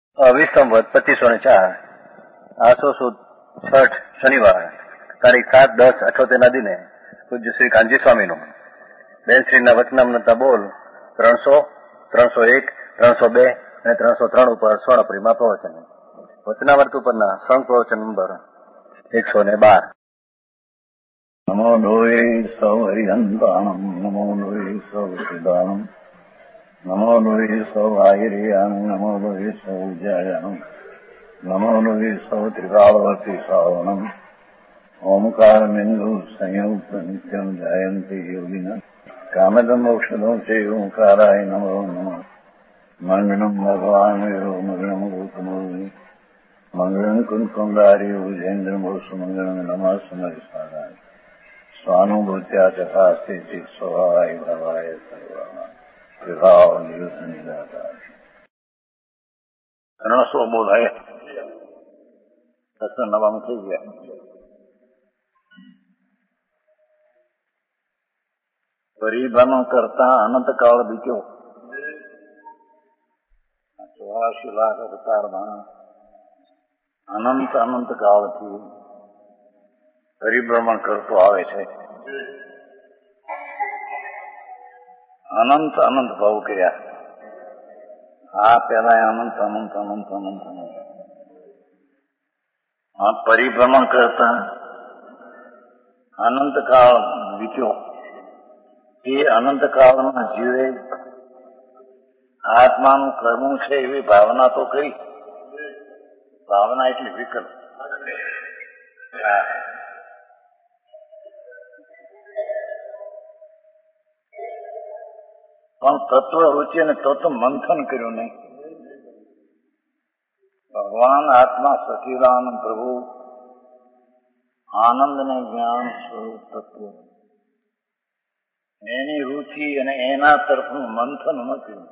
વિસંવત 2504 આસો સુદ છઠ શનિવાર તારીખ 7/10/78 દિને પૂજ્ય શ્રી કાનજી સ્વામીનું બેન શ્રીના વચનામૃતના બોલ 300, 301, 302 અને 303 ઉપર સ્વર્ણપુરીમાં પ્રવચન. વચનામૃત ઉપરના સંઘ પ્રવચન નંબર 112. નમો લોહે સૌ હરિહંતાણમ, નમો લોહે સૌ સિદ્ધાણમ, નમો લોહે સૌ આયર્યામ, નમો લોહે સૌ જયામ, નમો લોહે સૌ ત્રિકાળવતી શ્રાવણમ, ઓમકાર બિંદુ સંયુક્ત નિત્યમ જયંતી યોગિના કામદમ ઔષધો છે ઓંકારાય નમો નમઃ. મંગળમ ભગવાન યો મંગળમ ગૌતમો મંગળમ કુંકુંડાર્યો જૈન્દ્રમો સુમંગળમ નમઃ સમરિસારાય સ્વાનુભૂત્યા ચકાસ્તે ચિત સ્વભાવાય ભવાય સર્વમાં વિભાવ નિયુત નિરાકાર. 300 બોલાય દર્શન નવામાં થઈ ગયા. પરિભ્રમણ કરતા અનંતકાળ બીત્યો. 84 લાખ અવતારમાં અનંત કાળથી પરિભ્રમણ કરતો આવે છે. અનંત ભાવ કર્યા. આ પેલા અનંત આ પરિભ્રમણ કરતા અનંતકાળ બીત્યો. એ અનંતકાળમાં જીવે આત્માનું કર્મ છે એવી ભાવના તો કરી. ભાવના એટલે વિકલ્પ. પણ તત્વ રૂચિ અને તત્વ મંથન કર્યું નહીં. ભગવાન આત્મા સચિદાનંદ પ્રભુ આનંદ ને જ્ઞાન સ્વરૂપ તત્વ, એની રુચિ અને એના તરફનું મંથન ન કર્યું.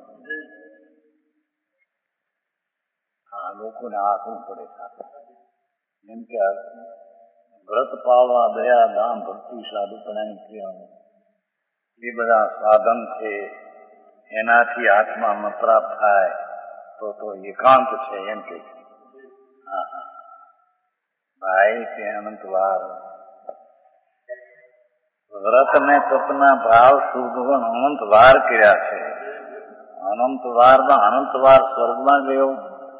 આ લોકોને આખવું પડે સાથે. એમ કે વ્રત પાળવા, દયા, દાન, ભક્તિ, સાધુપણાની ક્રિયાઓ એ બધા સાધન છે. એનાથી આત્મામાં પ્રાપ્ત થાય તો એકાંત છે એમ કે ભાઈ તે અનંતવાર વ્રત ને તપના ભાવ શુદ્ધ અનંતવાર કર્યા છે. અનંતવાર સ્વર્ગમાં ગયો.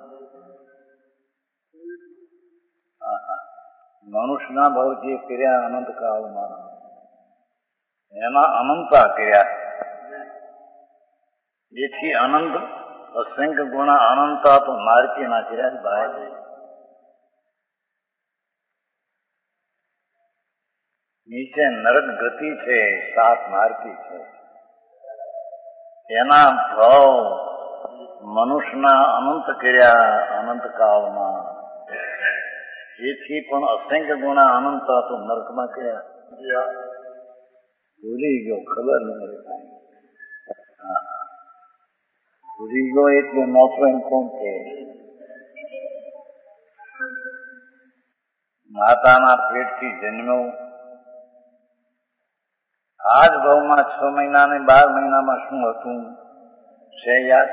મનુષ્યના ભાવ જે કર્યા અનંતકાળમાં એના અનંતા કર્યા. જેથી અનંત અસંખ્ય ગુણા અનંતા તો માર્કી ના કર્યા. ભાઈ નીચે નરક ગતિ છે, 7 માર્કી છે. એના ભાવ મનુષ્યના અનંત કર્યા અનંતકાળમાં. એથી પણ અસંખ્ય ગુણા અનંતા તો નરકમાં કર્યા. ભૂલી ગયો, ખબર નહીં. ભૂલી ગયો એટલે નોકરો એમ કોણ છે? માતાના પેટથી જન્મ્યો. આ જ ભાવમાં 6 મહિના ને 12 મહિનામાં શું હતું છે યાદ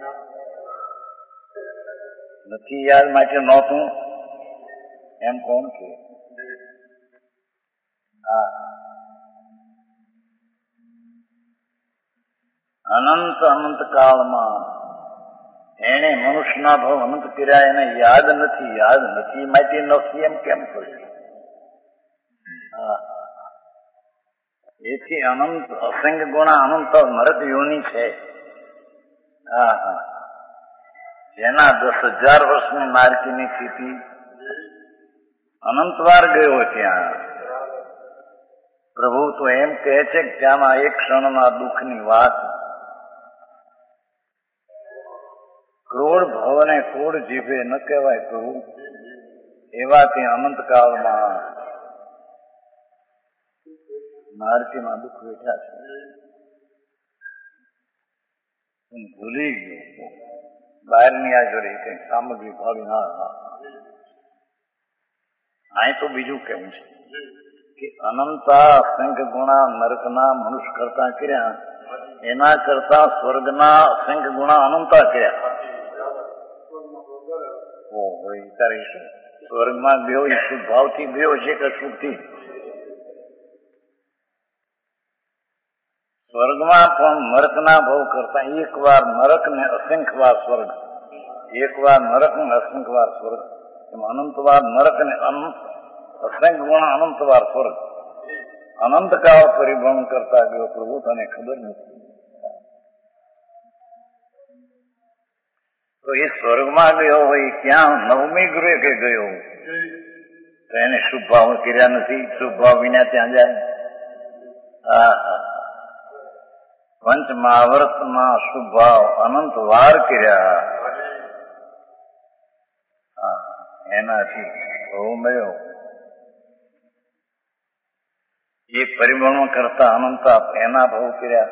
નથી. યાદ માટે નહોતું એમ કોણ કે? અનંત કાળમાં એને મનુષ્યના ભાવ અનંત કર્યા. એને યાદ નથી માટે નથી એમ કેમ કહ્યું? એથી અનંત અસંખ્ય ગુણા અનંત નરક યોની છે. જેના 10,000 વર્ષની માર્કીની સ્થિતિ અનંતવાર ગયો. ત્યાં પ્રભુ તો એમ કહે છે કે ત્યાંના એક ક્ષણના દુઃખની વાત ક્રોડ ભવને કોડ જીભે ન કહેવાય પ્રભુ. એવા ત્યાં અનંતકાળમાં માર્કીમાં દુઃખ બેઠા છે. ભૂલી ગયો. બહારની આ જોડે કઈ સામગ્રી ભાવી ના. અહીં તો બીજું કેવું છે કે અનંતા અસંખ્ય ગુણા નરકના મનુષ્ય કરતા કર્યા. એના કરતા સ્વર્ગના અસંખ્ય ગુણા અનંતા કર્યા. ભાઈ તારે સ્વર્ગમાં ગયો એ શુભ ભાવથી ગયો છે કે સુખથી? સ્વર્ગમાં પણ નરકના ભાવ કરતા એક વાર નરક ને અસંખ્ય વાર સ્વર્ગ, એક વાર નરક ને અસંખ્ય વાર સ્વર્ગ, એમ અનંત વાર નરક ને અસંખ્ય ગુણ અનંત વાર સ્વર્ગ, અનંતકાળ પરિભ્રમણ કરતા ગયો. પ્રભુ તને ખબર નથી. તો એ સ્વર્ગમાં ગયો હોય ક્યાં નવમી ગૃહે કે ગયો તો એને શુભ ભાવ કર્યા નથી. શુભ ભાવ વિના ત્યાં જાય? પંચ મહાવર્તમાં શુભ ભાવ અનંત વાર કર્યા, એનાથી બહુ મળ્યો. એ પરિભ્રમણ કરતા અનંત એના ભાવ કર્યા,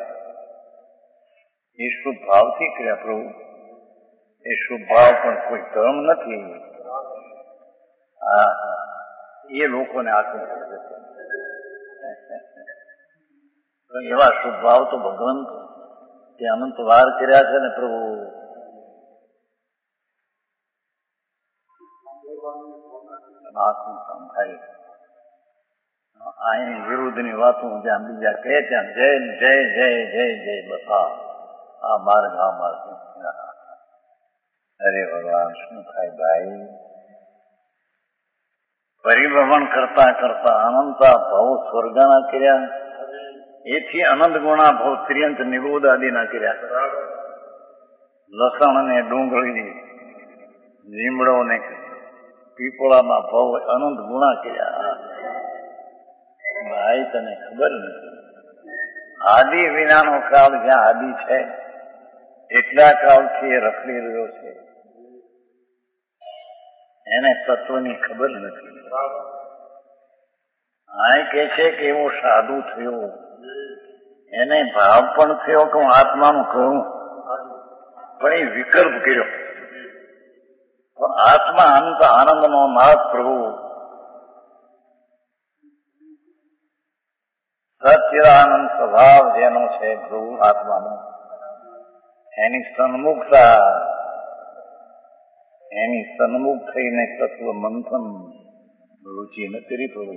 એ શુભ ભાવથી કર્યા. પ્રભુ એ શુભ ભાવ પણ કોઈ ધર્મ નથી. એ લોકોને આખું એવા શુભ ભાવ તો ભગવાન તે અનંત વાર કર્યા છે ને પ્રભુ. આખું કામ થાય. અહીં વિરુદ્ધની વાતો જ્યાં બીજા કહે ત્યાં જય જય જય જય જય બસ આ માર્ગ આ માર્ગ. અરે ભગવાન શું થાય ભાઈ? પરિભ્રમણ કરતા કરતા અનંત ભાવ સ્વર્ગના કર્યા, એથી અનંત ગુણા ભાવ ત્રિયંત નિબોધ આદિના કર્યા. લસણ ને ડુંગળી લીમડો ને પીપળાના ભાવ અનંત ગુણા કર્યા. ભાઈ તને ખબર નથી. આદિ વિનાનો કાળ જ્યાં આદિ છે એટલા કાળથી એ રખડી રહ્યો છે. એને તત્વની ખબર નથી. આ કે છે કે એવો સાધુ થયો, એને ભાવ પણ થયો કે હું આત્માનું કહું, પણ એ વિકલ્પ કર્યો. પણ આત્મા અંત આનંદનો નાથ પ્રભુ સચ્ચિદાનંદ સ્વભાવ જેનો છે પ્રભુ આત્માનો, એની સન્મુખ થઈને તત્વ મંથન રુચિ ન કરી પ્રભુ.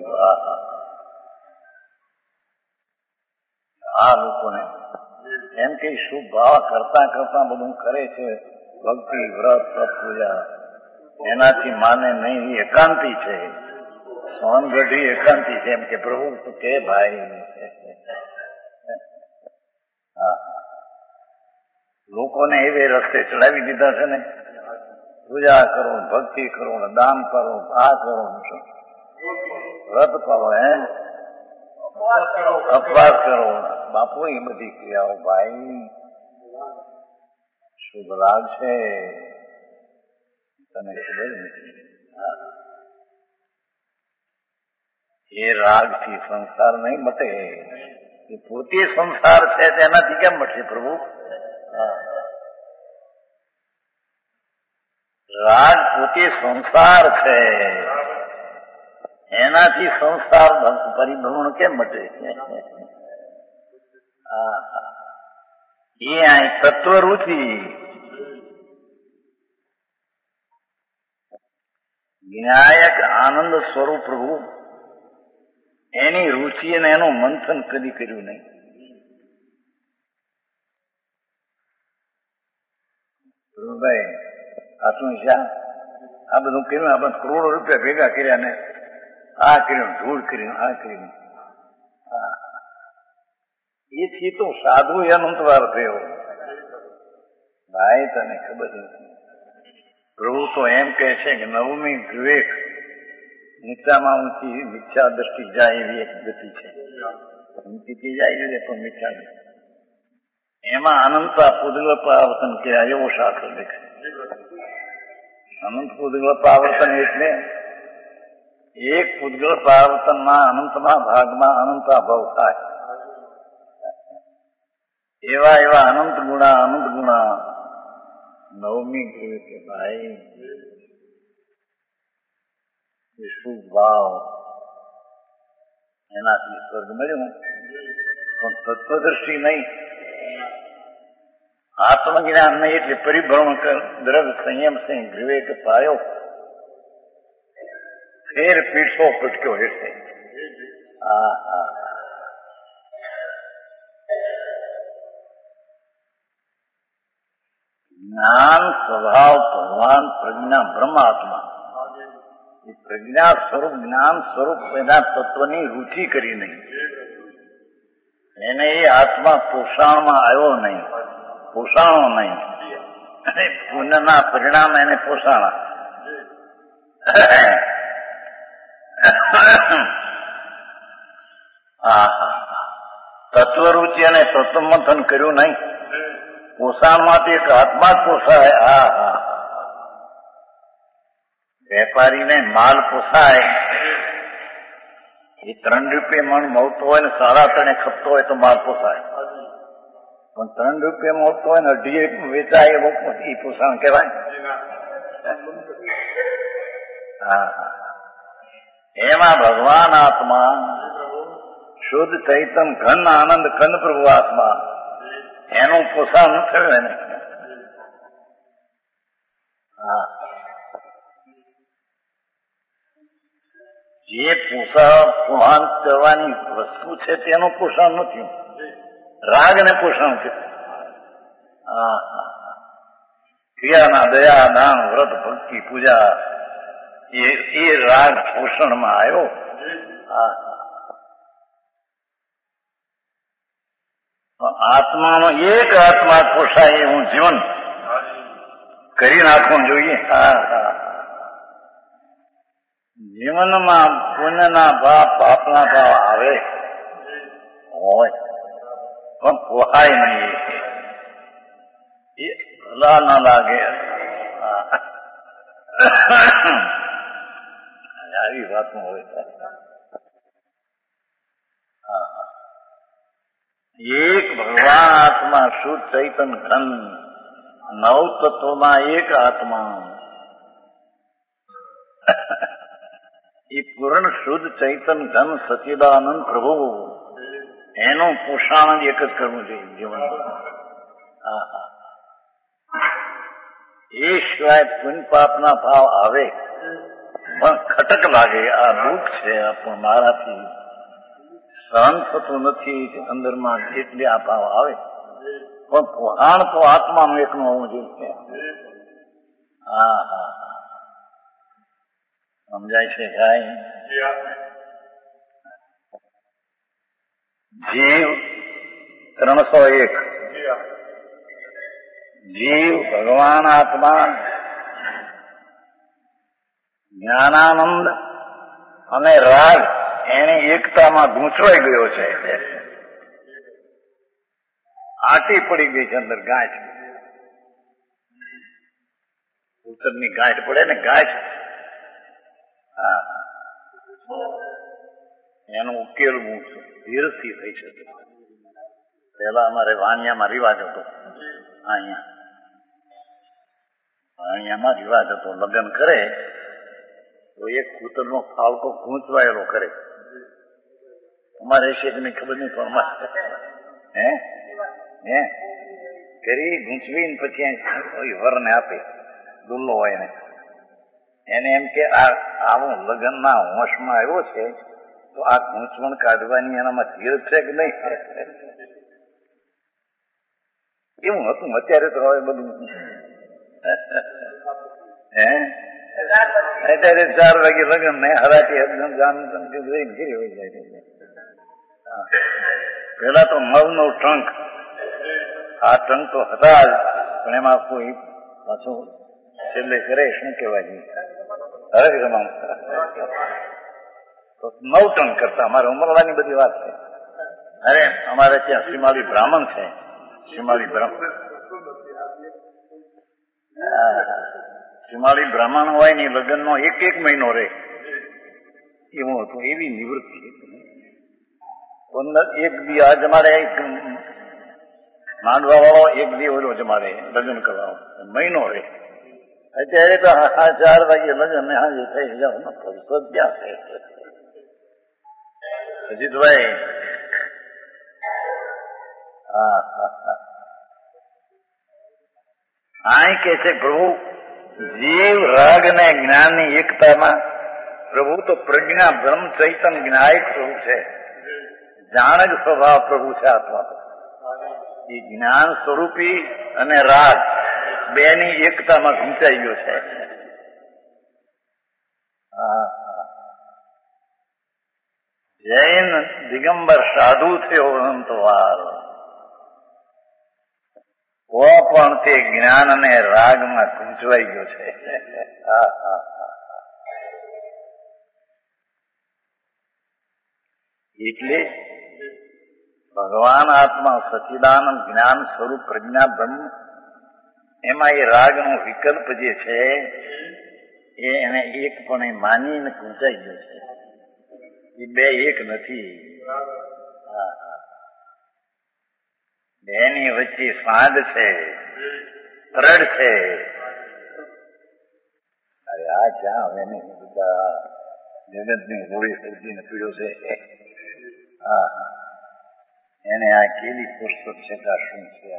આ લોકોને એમ કે શુભ ભાવ કરતા કરતા બધું કરે છે, ભક્તિ વ્રત તપ પૂજા, એનાથી માને નહીં. એકાંતિ છે, સોનગઢી એકાંતિ છે. એમ કે પ્રભુ તું કે ભાઈ લોકોને એવે રસ્તે ચડાવી દીધા છે ને. પૂજા કરો, ભક્તિ કરો, દાન કરો, આ કરો, વ્રત પાડો, અપવાસ કરો, બાપુ એ બધી ક્રિયાઓ ભાઈ શુભ રાગ છે. તને ખબર નથી. એ રાગથી સંસાર નહીં મટે. એ પોતે સંસાર છે તેનાથી કેમ મટશે પ્રભુ? રાગ પોતે સંસાર છે, એનાથી સંસાર પરિભ્રમણ કેમ મટે? એ અહીં તત્વરુચિ જ્ઞાયક આનંદ સ્વરૂપ પ્રભુ એની રુચિ અને એનું મંથન કદી કર્યું નહીં. પ્રભુભાઈ આટલું શા આ બધું કર્યું? આ બધા કરોડો રૂપિયા ભેગા કર્યા ને આ કર્યું, ધૂળ કર્યું, આ કર્યું. એથી તો સાધુ અનંતવાર થયો. ભાઈ તને ખબર નથી. પ્રભુ તો એમ કહે છે કે નવમી વિવેક નીચામાં ઊંચી મિથ્યા દ્રષ્ટિ જાય એવી એક ગતિ છે. ઊંચીથી જાય છે પણ મિથ્યા દ્રષ્ટિ, એમાં અનંતા પૂદગલ પરાવર્તન કર્યા એવો શાસ્ત્ર દેખે. અનંત પૂદગલ પરાવર્તન એટલે એક પૂદગલ પરાવર્તનના અનંતના ભાગમાં અનંતા ભાવ થાય. એવા એવા અનંત ગુણા નવમી કહ્યું કે ભાઈ શુભ ભાવ એનાથી સ્વર્ગ મળ્યું, પણ તત્વદ્રષ્ટિ નહીં, આત્મજ્ઞાન નહીં. એટલે પરિભ્રમણ કર દ્રવ્ય સંયમ સિંહ વિવેક પાયો ફેર પીઠો પટક્યો હેઠે. જ્ઞાન સ્વભાવ ભગવાન પ્રજ્ઞા બ્રહ્માત્મા એ પ્રજ્ઞા સ્વરૂપ જ્ઞાન સ્વરૂપ એના તત્વની રુચિ કરી નહીં. એને એ આત્મા પોષાણમાં આવ્યો નહીં, પોષાણો નહીં. પુણ્યના પરિણામ એને પોષાણા. તત્વરુચિ અને તત્વમંથન કર્યું નહીં. પોષાણમાંથી એક આત્મા જ પોષાય. વેપારીને માલ પોસાય એ 3 રૂપિયા મણ મળતો હોય ને 3.5 ખપતો હોય તો માલ પોસાય. પણ 3 રૂપિયા મળતો હોય ને 2.5 વેચાય એ પોષણ કહેવાય. એમાં ભગવાન આત્મા શુદ્ધ ચૈતન ઘન આનંદ ઘન પ્રભુ આત્મા એનું પોષણ ન થયું એને. જે પોષણ કરવાની વસ્તુ છે તેનું પોષણ નથી, રાગ ને પોષણ છે. ક્રિયાના દયા દાન વ્રત ભક્તિ પૂજા એ રાગ પોષણમાં આવ્યો. આત્માનો એક આત્મા પોષાય એવું જીવન કરી નાખવું જોઈએ. જીવનમાં પુણ્યના ભાવ પાપના ભાવ આવે હોય પણ પોહાય નહીં. એ ભલા ના લાગે. આવી વાતનું હોય. એક ભગવાન આત્મા શુદ્ધ ચૈતન ઘન 9 તત્વમાં એક આત્મા એ પૂર્ણ શુદ્ધ ચૈતન ઘન સચિદાનંદ પ્રભુ એનું પોષણ એક જ કરવું જોઈએ જીવન. એ સિવાય પુણ્ય પાપના ભાવ આવે પણ ખટક લાગે. આ દુઃખ છે પણ મારાથી સહન થતું નથી અંદરમાં, એટલે આ ભાવ આવે. પણ પોહાણ તો આત્માનું એકનું હોવું જોઈએ. સમજાય છે ભાઈ? જીવ 301 જીવ ભગવાન આત્મા જ્ઞાનાનંદ અને રાગ એની એકતામાં ગૂંચવાઈ ગયો છે. આટી પડી ગઈ છે અંદર ગાંઠ. ઉત્તરની ગાંઠ પડે ને ગાંઠ, એનો ઉકેલ ધીરજથી થઈ શકે. પેલા અમારે વાણિયામાં રિવાજ હતો. વાણિયામાં રિવાજ હતો, લગ્ન કરે તો એક કૂતરનો ફાવટો ગૂંચવાયેલો કરે. અમારે શેખની ખબર નહીં પણ કરી ગૂંચવીને પછી વરને આપે, દુલ્લો હોય એને એમ કે આવો લગ્નના હોશમાં આવ્યો છે તો આ ગૂંચવણ કાઢવાની એનામાં ધીરજ છે કે નહીં? એવું હતું. અત્યારે તો હવે બધું અત્યારે 4 વાગે લગ્ન ને હરાટી ઘીરી હોય જાય. પેલા તો મવનો ટ્રંક, આ ટ્રંક તો હતા જ પણ એમાં કોઈ પાછું છેલ્લે કરે શું કહેવાય હરેક જમા તો 9 ટંક કરતા. અમારે ઉમરવાની બધી વાત છે. અરે અમારે ત્યાં શ્રીમાળી બ્રાહ્મણ છે. શ્રીમાળી બ્રાહ્મણ હોય ને લગ્નનો 1 મહિનો રહે એવું હતું. એવી નિવૃત્તિ 15 એક દી આ જમાડે, માંડવા વાળો 1 દી ઓલો જમાડે લગ્ન કરવા મહિનો રહે. અત્યારે તો 4 વાગે લગ્ન ને હાજર થઈ જાવ ને ફરસો ક્યાં છે? અજીતભાઈ આ કે છે પ્રભુ જીવ રાગ ને જ્ઞાનની એકતામાં પ્રભુ તો પ્રજ્ઞા બ્રહ્મ ચૈતન જ્ઞાયક સ્વરૂપ છે, જાણક સ્વભાવ પ્રભુ છે આત્મા તો. એ જ્ઞાન સ્વરૂપી અને રાગ બેની એકતામાં ગૂંચાઈ ગયો છે. જૈન દિગંબર સાધુ થયો અનંતવાર, તો પણ તે જ્ઞાન અને રાગમાં ગૂંચવાઈ ગયો છે. એટલે ભગવાન આત્મા સચિદાનંદ જ્ઞાન સ્વરૂપ પ્રજ્ઞા બ્રહ્મ, એમાં એ રાગનો વિકલ્પ જે છે એ એને એકપણે માનીને ગૂંચાઈ ગયો છે. એ બે એક નથી. બેની વચ્ચે સાંજ છે, ત્રડ છે. અરે આ ક્યાં હવે ને બધા જગતની હોળી સર્જીને પીડ્યો છે. એને આ કેવી ફુરસત છે, શું છે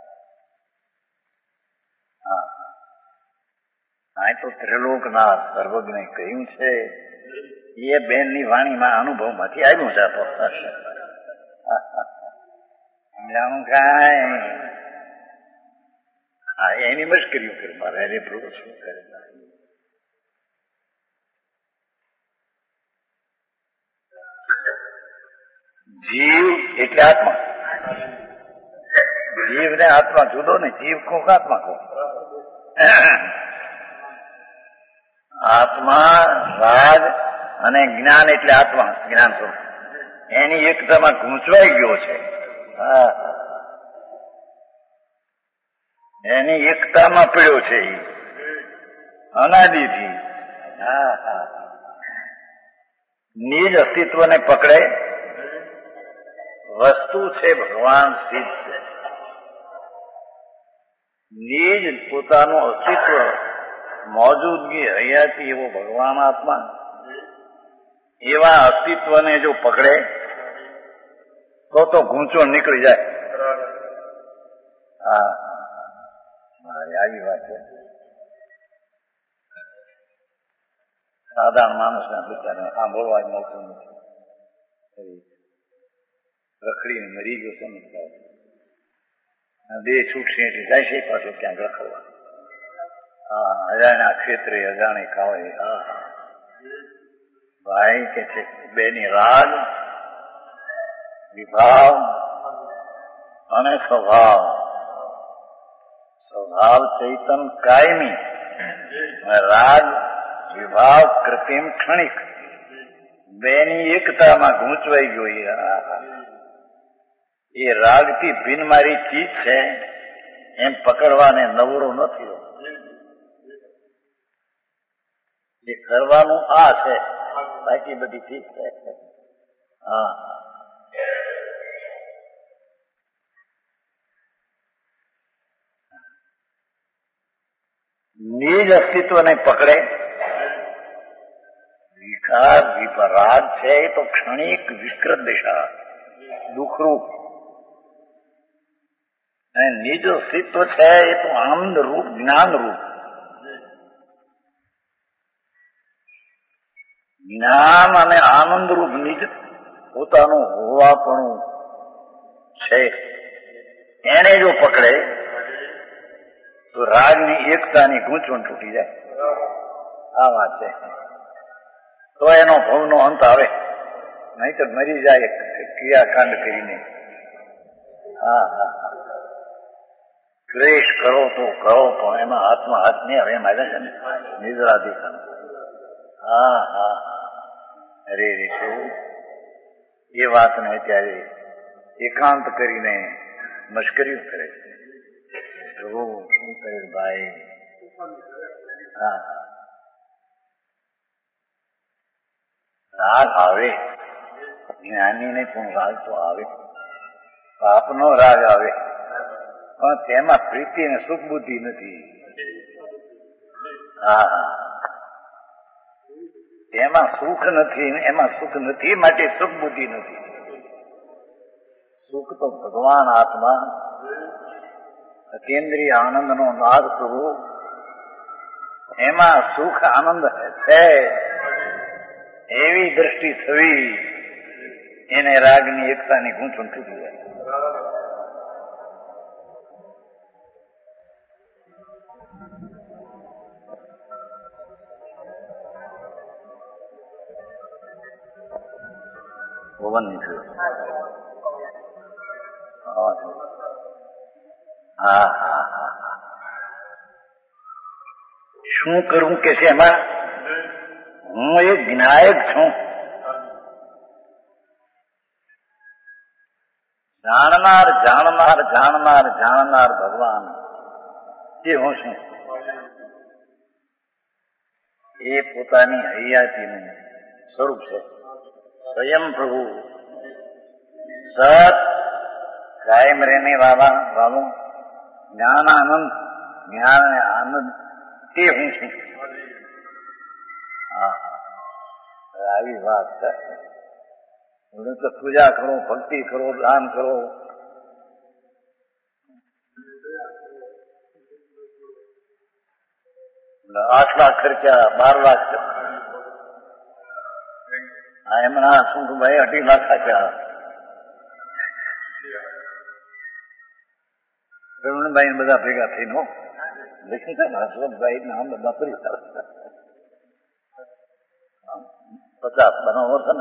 આ તો ત્રિલોકના સર્વજ્ઞ કહ્યું છે. એ બેનની વાણીમાં અનુભવમાંથી આવ્યું છે. જાણું કાંઈ એની મશ્કરીઓ કરે મારે એને પ્રભુ શું કરે. જીવ એટલે આત્મા. જીવ ને આત્મા જુદો ને, જીવ કહો આત્મા કહો. આત્મા રાગ અને જ્ઞાન એટલે આત્મા જ્ઞાન સ્વરૂપ એની એકતામાં ગૂંચવાઈ ગયો છે. એની એકતામાં પડ્યો છે અનાદિથી. નિજ અસ્તિત્વને પકડે વસ્તુ છે ભગવાન સિદ્ધ છે. નિજ પોતાનું અસ્તિત્વ મોજૂદગી હૈયાથી એવો ભગવાન આત્મા એવા અસ્તિત્વને જો પકડે તો ગૂંચવણ નીકળી જાય. આવી વાત છે. સાધારણ માણસના બિચારાને સાંભળવા મળતું નથી. રખડીને મરી ગયો છે ને, બે છૂટશે એટલે જાય છે પાછો ક્યાંક રખડવા. અજાણ્યા ક્ષેત્રે અજાણે ખાવે. ભાઈ કે છે બેની રાગ વિભાવ અને સ્વભાવ. સ્વભાવ ચૈતન કાયમી, રાગ વિભાવ કૃત્રિમ ક્ષણિક. બેની એકતામાં ગૂંચવાઈ ગયો. એ રાગથી ભિન્ન મારી ચીજ છે એમ પકડવાને નવરો નથી. એ કરવાનું આ છે, બાકી બધી ઠીક છે. નિજ અસ્તિત્વને પકડે. વિકાર વિપરાગ છે એ તો ક્ષણિક વિકૃત દિશા, દુઃખરૂપ. અને નિજ અસ્તિત્વ છે એ તો આનંદ રૂપ, જ્ઞાન રૂપ. જ્ઞાન અને આનંદ રૂપ નિજ પોતાનું હોવાપણું છે. એને જો પકડે તો રાગની એકતાની ગૂંચવણ તૂટી જાય. આ વાત છે. તો એનો ભવનો અંત આવે, નહીં તો મરી જાય ક્રિયાકાંડ કરીને. ક્લેશ કરો તો કરો, પણ એમાં હાથમાં હાથ નહીં આવે. એમ આવ્યા છે ને નિદ્રાધિકરણ. અરે રે શું એ વાતને અત્યારે એકાંત કરીને મશ્કરીઓ કરે છે. શું કરે ભાઈ? રાગ આવે, જ્ઞાનીને પણ રાગ તો આવે, પાપનો રાગ આવે, પણ તેમાં પ્રીતિ અને સુખ બુદ્ધિ નથી. એમાં સુખ નથી, એમાં સુખ નથી માટે સુખ બુદ્ધિ નથી. સુખ તો ભગવાન આત્મા અતિન્દ્રિય આનંદનો નાદ પ્રભુ, એમાં સુખ આનંદ છે. એવી દ્રષ્ટિ થવી, એને રાગની એકતાની ગૂંથણ તૂટી જાય. ભવનની થયું. હા હા હા. શું કરવું કે છે એમાં? હું એક જ્ઞાયક છું. જાણનાર જાણનાર જાણનાર જાણનાર ભગવાન એ હું છું. એ પોતાની હૈયાતીનું સ્વરૂપ છે. સ્વયં પ્રભુ સત કાયમ રહેને વાળું જ્ઞાન આનંદ, જ્ઞાન આનંદ તે હું છું. આવી વાત છે. તો પૂજા કરો, ભક્તિ કરો, દાન કરો, 8 લાખ ખર્ચા, 12 લાખ એમના સુખભાઈ 2.5 લાખ આપ્યા. કરુણભાઈ બધા ભેગા થઈને લખ્યું છે ને, હસવંતભાઈ નામ બધા ફરી 50 બનાવો છે ને,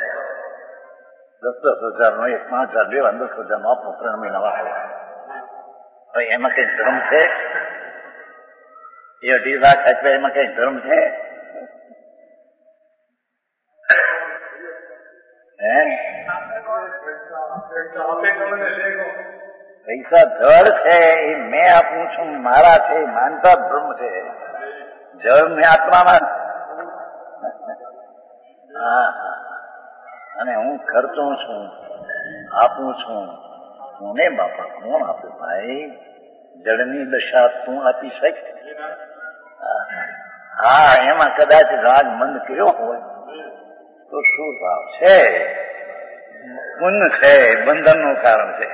10,000 નો 5,000 લેવા, 10,000 નો આપો, 3 મહિના વાપરો. હવે એમાં કઈ ધર્મ છે? એ 2.5 લાખ આપ્યા, એમાં કઈ ધર્મ છે? પૈસા જળ છે, એ મેં આપું છું, મારા છે, માનતા ધર્મ છે. જળ ને આત્મામાં. અને હું ખર્ચું છું, આપું છું. હું ને બાપા કોણ આપે ભાઈ? જળની દશા તું આપી શક? હા, એમાં કદાચ રાગ મંદ કર્યો હોય તો શું ભાવ છે? પુણ્ય છે, બંધનનું કારણ છે.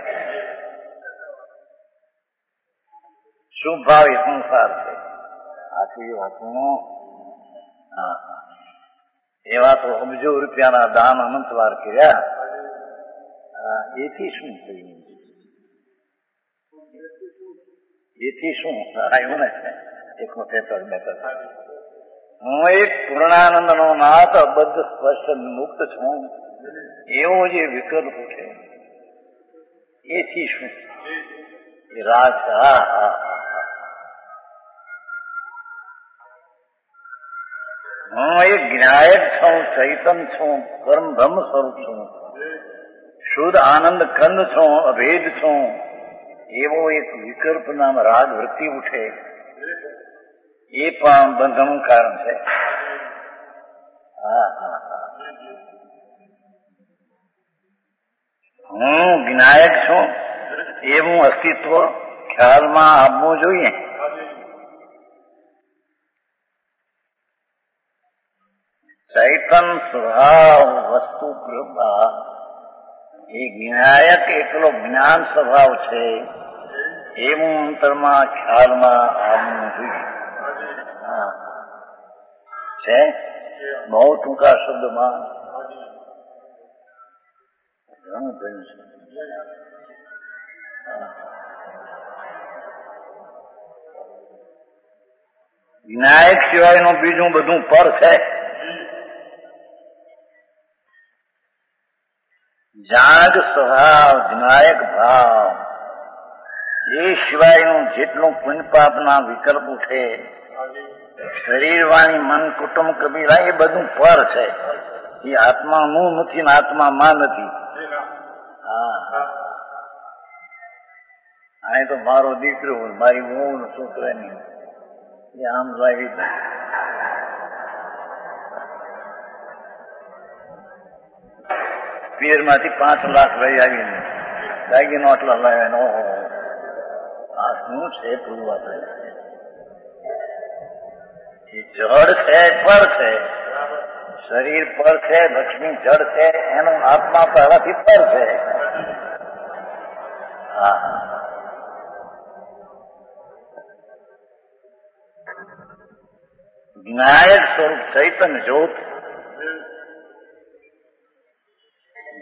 શું ભાવ એ સંસાર છે. આખી વાતો એવા તો અબજો રૂપિયાના દાન અનંતવાર કર્યા. એથી શું થયું? એથી શું આવ્યું ને? 143 હું એક પૂર્ણાનંદ નો નાથ અબદ્ધ સ્પષ્ટ મુક્ત છું, એવો જે વિકલ્પ છે એથી શું? એ રાગ. હા હા. હું એક જ્ઞાયક છું, ચૈતન છું, પરમ બ્રહ્મ સ્વરૂપ છું, શુદ્ધ આનંદ કંદ છું, અભેદ છું. એવો એક વિકલ્પ નામ રાગ વૃત્તિ ઉઠે, એ પણ બંધનનું કારણ છે. હું જ્ઞાયક છું એવું અસ્તિત્વ ખ્યાલમાં આવવું જોઈએ. ચૈતન સ્વભાવ વસ્તુ કૃપા, એ જ્ઞાયક એકલો જ્ઞાન સ્વભાવ છે એવું અંતરમાં ખ્યાલમાં આવવું જોઈએ. છે બહુ ટૂંકા શબ્દમાં ઘણું થયું છે. જ્ઞાયક સિવાયનું બીજું બધું પર છે. જાણક સ્વભાવ, જ્ઞાયક ભાવ, એ સિવાયનું જેટલું પુણ્ય પાપના વિકલ્પ ઉઠે, શરીર, વાણી, મન, કુટુંબ, કબીરા, એ બધું પર છે. એ આત્માનું નથી ને આત્મામાં નથી. આ તો મારો દીકરો, મારી વહુ, છોકરાની એ આમ લાવી પિયર માંથી 5 લાખ લઈ આવીને દાગીનો આટલા લાવ્યા. ઓહો, આ શું છે? પૂરવા એ જળ છે, પર છે. શરીર પર છે, લક્ષ્મી જળ છે, એનું આત્મા પહેલાથી પર છે. જ્ઞાયક સ્વરૂપ ચૈતન્ય જ્યોત,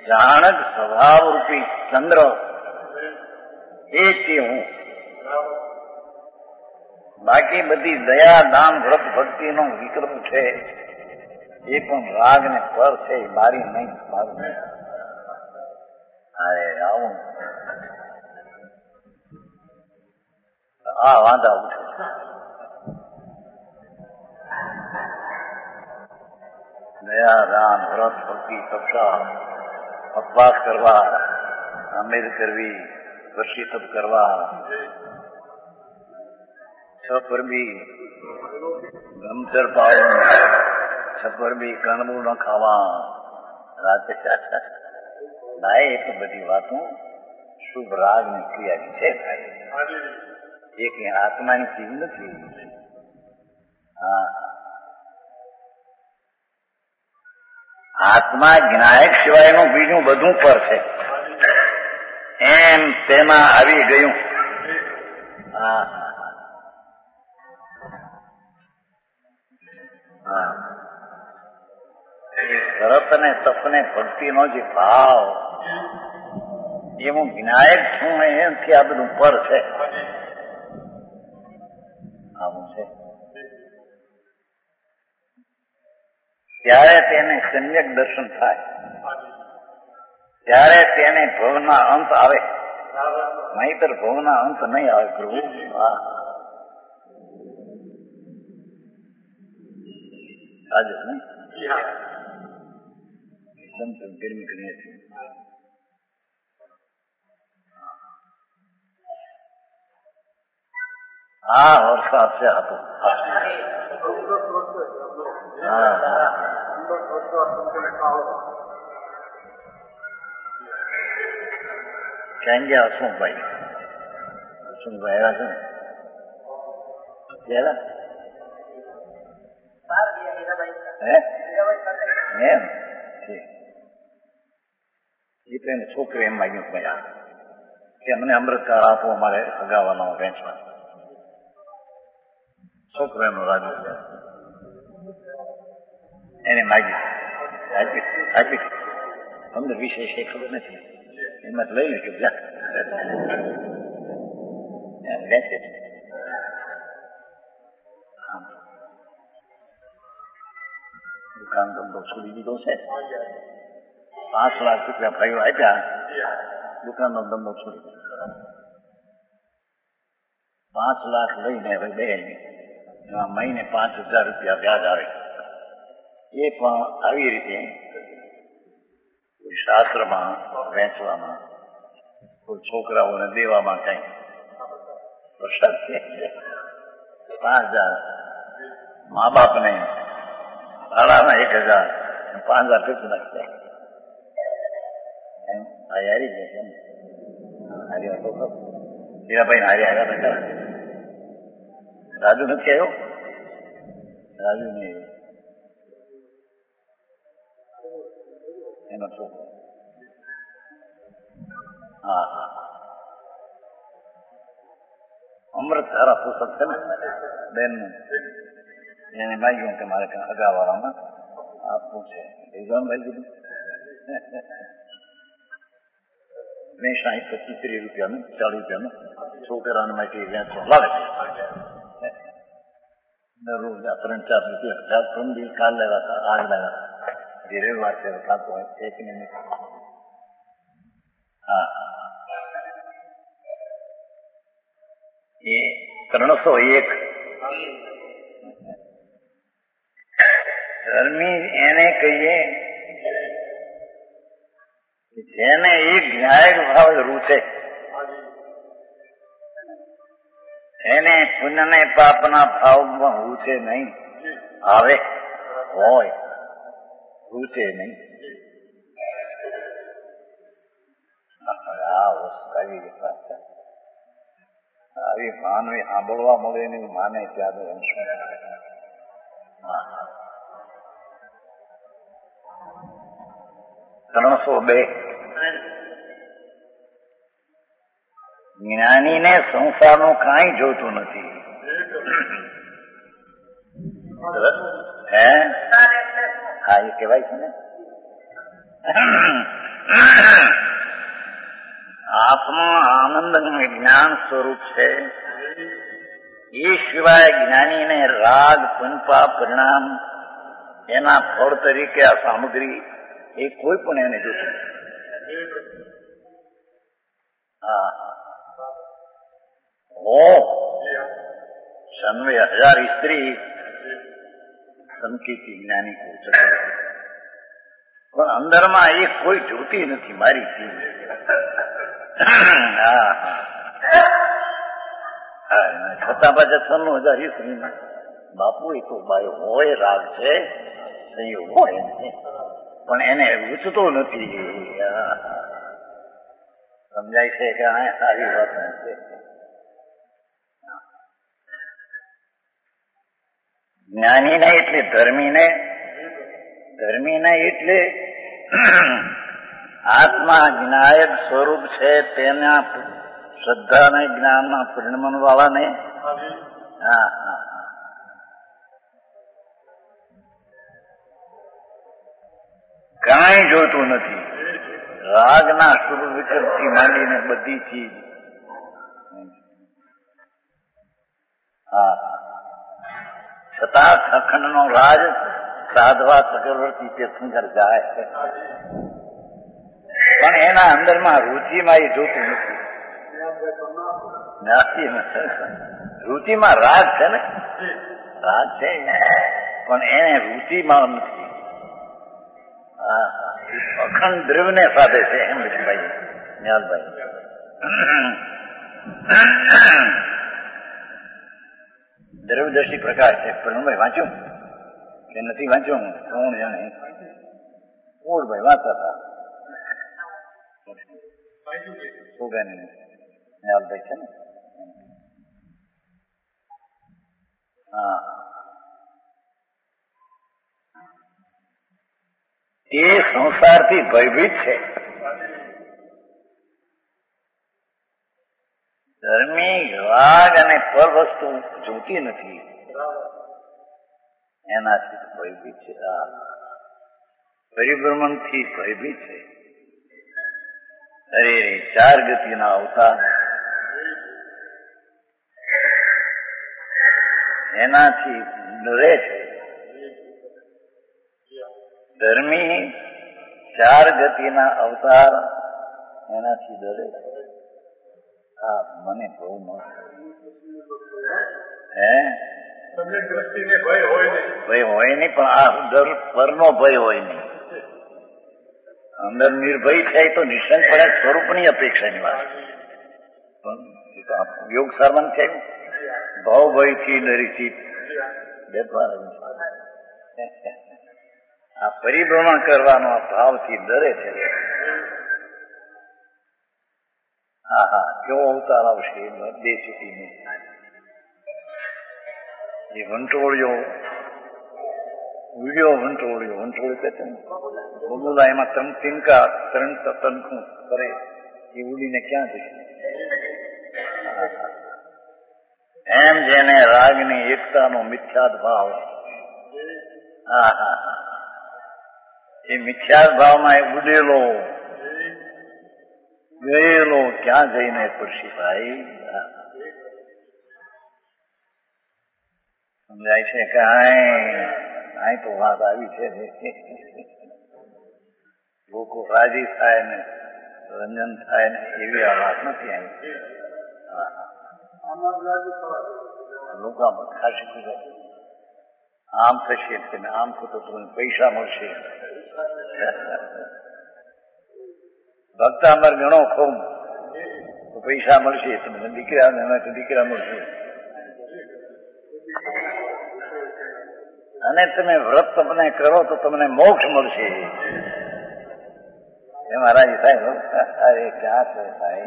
જાણક સ્વભાવરૂપી ચંદ્ર એ તે હું. બાકી બધી દયા દાન વ્રત ભક્તિનો વિકલ્પ છે એ પણ રાગ ને પર છે, મારી નહીં, મારું નહીં. અરે આવું આ વાંધા ઉઠે છે. દયા દાન વ્રત ભક્તિ તપસા, ઉપવાસ કરવા, આમેર કરવી, વર્ષી તપ કરવા, છપર બી ગમચર પાવન, છપર બી કણવું ન ખાવા, રાતે ભાઈ એ તો બધી વાતો શુભ રાગ ની ક્રિયાની છે ભાઈ, એ કઈ આત્માની ચીજ નથી. હા, આત્મા જ્ઞાયક સિવાયનું બીજું બધું પર છે એમ તેમાં આવી ગયું. હા હા, શરત અને તપને ભક્તિનો જે ભાવ એ હું જ્ઞાયક છું એમથી આ બધું પર છે. આવું છે ત્યારે તેને સમ્યક દર્શન થાય, ત્યારે તેને ભવના અંત આવે, નહીતર ભવના અંત નહીં આવે પ્રભુ. આજે નહીં એકદમ ગરમી કરી હતી. હા વરસાદ છે હતો. ક્યાં ગયા હસમુખભાઈ? હસમુખભાઈ આવ્યા છે એમ એ તો એને છોકરી એમ માગ્યું ભાઈ કે મને અમૃતકાર આપો, અમારે અગાવાનો વેચવા. છોકરો એમનો રાજુ એને માગ્યું, આપી. અમને વિશેષ એ ખબર નથી, એમાં લઈ લીધું વેચે. દુકાન ધંધો છોડી દીધો છે, 5 લાખ રૂપિયા ભાઈઓ આપ્યા, દુકાનનો ધંધો છોડી દીધો. 5 લાખ લઈને હવે બે એમાં મહિને 5,000 રૂપિયા વ્યાજ આવે. એ પણ આવી રીતે કોઈ શાસ્ત્રમાં વેચવામાં, કોઈ છોકરાઓને દેવામાં કઈ પ્રસાદ છે. 5,000 મા બાપને ભાડાના 1,000, 5,000 ફિક્સ નાખી હારી જશે. હારી હતો હીરાભાઈ હારી આવ્યા હતા. રાજુ નથી આવ્યો? રાજુ નહીં, એનો છોકરો. હા હા, અમૃત ધારા પુસ્તક છે ને બેનનું, એને માગ્યું કે મારે અગાવાળામાં આપવું છે. ભાઈ કીધું મેં 60-70 રૂપિયાનું 40 રૂપિયાનું છોકરાને માટે વેચવા લાવે છે. રોજ 3-4 રૂપિયા પ્રમ દિવસ કાલ લેવા હતા, આજ લેવા જે રવિવાર છે ખાતો હોય છે કે નહીં. હા, એ 301 ધર્મી એને કહીએ જેને એક ન્યાયિક ભાવ રૂચે, એને પુણ્ય ને પાપના ભાવમાં રૂચે નહીં, આવે હોય રૂચે નહીં. આ વસ્તુ આવી માનવી સાંભળવા મળે નહીં, માને ત્યાં તો શું. હા, 302 જ્ઞાનીને સંસારનું કાંઈ જોતું નથી. હે હા, એ કહેવાય છે ને. આત્મા આનંદનું જ્ઞાન સ્વરૂપ છે. એ સિવાય જ્ઞાનીને રાગ, પંપા, પરિણામ એના ફળ તરીકે આ સામગ્રી એ કોઈ પણ એને જોતું સન્વે 1000 સ્ત્રી સંકિતી જ્ઞાની પણ અંદરમાં એ કોઈ જોતી નથી મારી છતાં પાછા 96,000 સ્ત્રી બાપુ એ તો બાય હોય રાગ છે સંયોગ હોય પણ એને રૂચતો નથી. સમજાય છે કે આ સારી વાત છે. જ્ઞાનીને એટલે ધર્મીને એટલે આત્મા જ્ઞાયક સ્વરૂપ છે તેના શ્રદ્ધા ને જ્ઞાનના પરિણમન વાળાને કાંઈ જોતું નથી. રાગના શુભ વિકલ્પથી માંડીને બધી ચીજ છતાં સખંડ નો રાજ સાધવા ચક્રવર્તી તીર્થંકર જાય પણ એના અંદરમાં રુચિમાં એ જોતું નથી. રુચિમાં રાગ છે ને, રાગ છે પણ એને રુચિમાં નથી. અખંડ દ્રવ્યને સાધે છે એમ ભાઈ ન્યાલભાઈ. દ્રવ્યદર્શી પ્રકાશ છે. પ્રણભાઈ વાંચ્યું કે નથી વાંચ્યું કોણ જાણે? કોળભાઈ વાંચતા હતા. ન્યાલભાઈ છે ને. એ સંસારથી ભયભીત છે. ધર્મી રાગ અને પર વસ્તુ જોતી નથી એનાથી ભયભીત છે. પરિભ્રમણથી ભયભીત છે. અરે 4 ગતિના અવતાર એનાથી ડરે છે. ધર્મી 4 ગતિના અવતાર એનાથી ડરે છે. મને બહુ ભય હોય નહીં પણ આ ડર પરનો ભય હોય નહીં. અંદર નિર્ભય છે તો નિશંકપણે સ્વરૂપની અપેક્ષાની વાત. યોગ સારવાન છે ભાવ ભયથી ડરીથી આ પરિભ્રમણ કરવાનો ભાવથી ડરે છે. કેવો અવતાર આવશે 2 સિટીને એ વંટોળ્યો વિડીયો વંટોળ્યો કહે છે ને બોલા એમાં તિનકા 3 તનખું કરે એ ઉડીને ક્યાં જશે? એમ જેને રાગની એકતાનો મિથ્યાદ ભાવ એ મિથ્યાદ ભાવમાં એ ઉડેલો ગયેલો ક્યાં જઈને પડશે ભાઈ? સમજાય છે કે અહીં તો વાત આવી છે. લોકો રાજી થાય ને રંજન થાય ને એવી આ વાત નથી. લોકો ખાસી કીધું આમ થશે તમે આમ થતો તમને પૈસા મળશે. ભક્તામર ગણો ખૂબ તો પૈસા મળશે તમને, દીકરા મળશે. અને તમે વ્રત તમને કરો તો તમને મોક્ષ મળશે. એમાં રાજી થાય. અરે ક્યાં છે ભાઈ?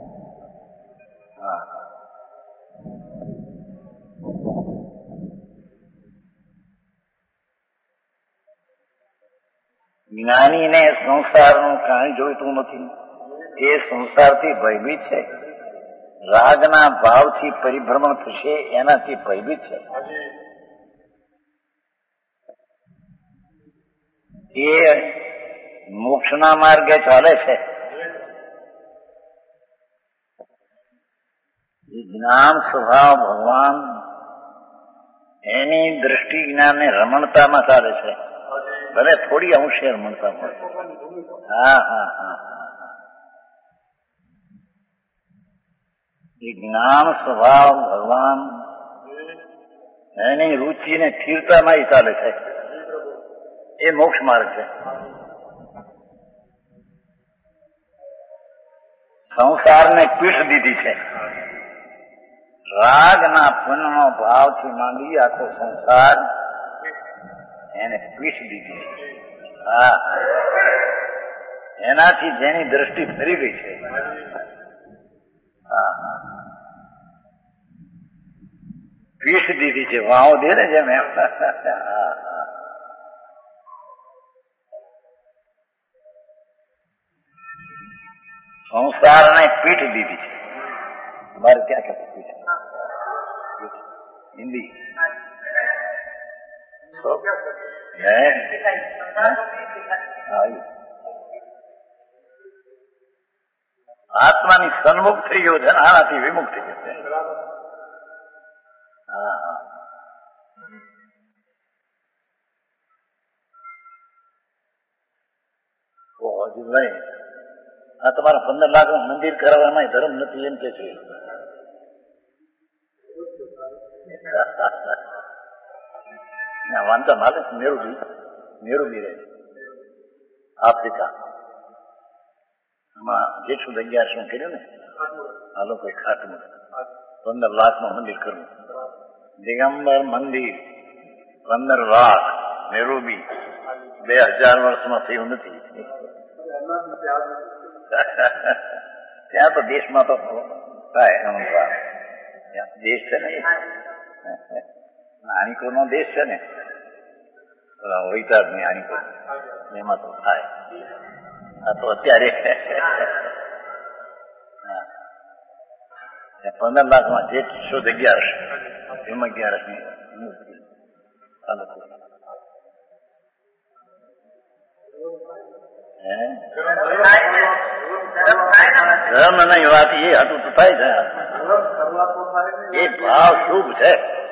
જ્ઞાનીને સંસારનું કાંઈ જોઈતું નથી. એ સંસારથી ભયભીત છે. રાગના ભાવથી પરિભ્રમણ થશે એનાથી ભયભીત છે. એ મોક્ષના માર્ગે ચાલે છે. જ્ઞાન સ્વભાવ ભગવાન એની દ્રષ્ટિ જ્ઞાનને રમણતામાં ચાલે છે. ભલે થોડી અંશે રમણતા મળે. હા હા હા જ્ઞાન સ્વભાવ ભગવાન એની રુચિ ને સ્થિરતામાં ચાલે છે. એ મોક્ષ માર્ગ છે. સંસારને પીઠ દીધી છે. રાગના પુનનો ભાવથી માંડી આખો સંસાર એને પીઠ દીધી છે. હા એનાથી જેની દ્રષ્ટિ ફરી ગઈ છે. હા પીઠ દીધી છે. વાવ દે ને જેમ એમ. સંસારને પીઠ દીધી છે. અમારે ક્યાં કહેતું પીઠ હિન્દી આત્માની સન્મુખ થઈ ગયો છે. આનાથી વિમુખ થઈ ગયો છે. હજુ નહીં. આ તમારા 15 લાખનું મંદિર કરાવવામાં ધર્મ નથી એમ કે છે. વાંચા માલે નેરુબી રહે આફ્રિકા. આમાં જેટલું 11 કર્યું ને આ લોકોએ ખાટું 15 લાખનું મંદિર કરવું. દિગંબર મંદિર 15 લાખ નેરુબી 2000 વર્ષમાં થયું નથી. ત્યાં તો દેશમાં તો થાય. દેશ છે ને નાનીકો નો દેશ છે ને વૈતાદ ની નાનીકો એમાં તો થાય. આ તો અત્યારે 15 લાખમાં જે 11 એમાં 11 ધર્મ નહીં વાત એ હતું તો થાય છે. એ ભાવ શુભ છે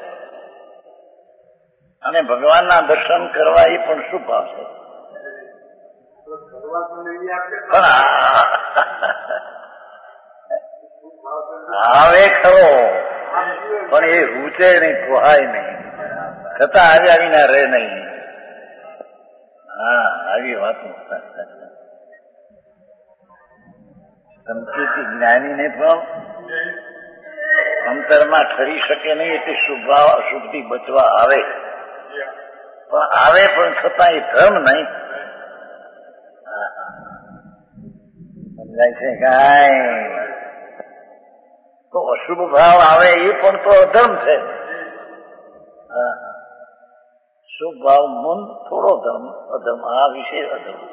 અને ભગવાનના દર્શન કરવા એ પણ શુભ ભાવ છે. પણ આવે ખરો પણ એ રૂચે નહીં, પોહાય નહીં, છતાં આવ્યા વિના રહે નહીં. હા આવી વાત સંકેતી જ્ઞાનીને પણ અંતરમાં ઠરી શકે નહીં. એટલે શુભભાવ અશુભથી બચવા આવે, પણ આવે પણ છતાં એ ધર્મ નહીં. સમજાય છે કાંઈ? તો અશુભ ભાવ આવે એ પણ તો અધર્મ છે. શુભ ભાવ મન થોડો ધર્મ, અધર્મ આ વિશે અધર્મ.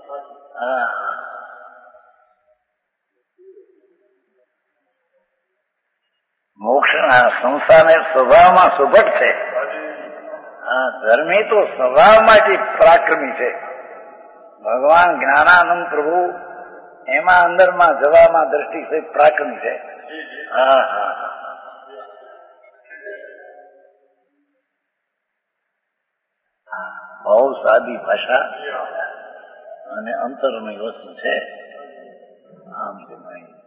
મોક્ષના સંસારને સ્વભાવમાં સુભટ છે. ધર્મી તો સ્વભાવમાંથી પરાક્રમી છે. ભગવાન જ્ઞાનાનંદ પ્રભુ એમાં અંદરમાં જવામાં દ્રષ્ટિ છે પરાક્રમી છે. બહુ સાદી ભાષા અને અંતરની વસ્તુ છે. આમ છે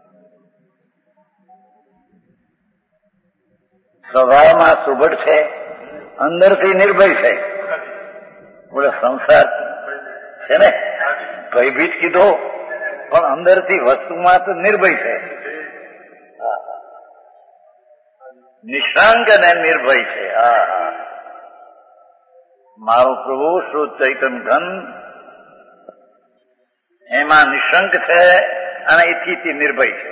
સ્વભાવમાં સુભટ છે, અંદરથી નિર્ભય છે. બોલે સંસાર છે ને ભયભીત કીધો પણ અંદરથી વસ્તુમાં તો નિર્ભય છે. નિશંક અને નિર્ભય છે. મારું પ્રભુ શુદ્ધ ચૈતન ઘન એમાં નિશંક છે અને એથી નિર્ભય છે.